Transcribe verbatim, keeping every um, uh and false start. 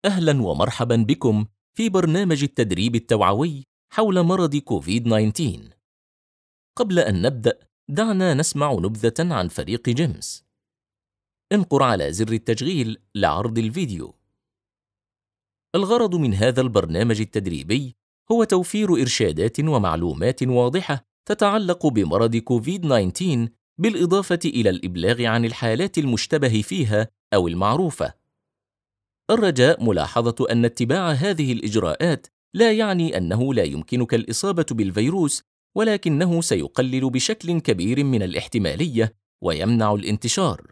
أهلا ومرحبا بكم في برنامج التدريب التوعوي حول مرض كوفيد تسعة عشر. قبل أن نبدأ، دعنا نسمع نبذة عن فريق جيمس. انقر على زر التشغيل لعرض الفيديو. الغرض من هذا البرنامج التدريبي هو توفير إرشادات ومعلومات واضحة تتعلق بمرض كوفيد تسعة عشر، بالإضافة إلى الإبلاغ عن الحالات المشتبه فيها أو المعروفة. الرجاء ملاحظة أن اتباع هذه الإجراءات لا يعني أنه لا يمكنك الإصابة بالفيروس، ولكنه سيقلل بشكل كبير من الاحتمالية ويمنع الانتشار.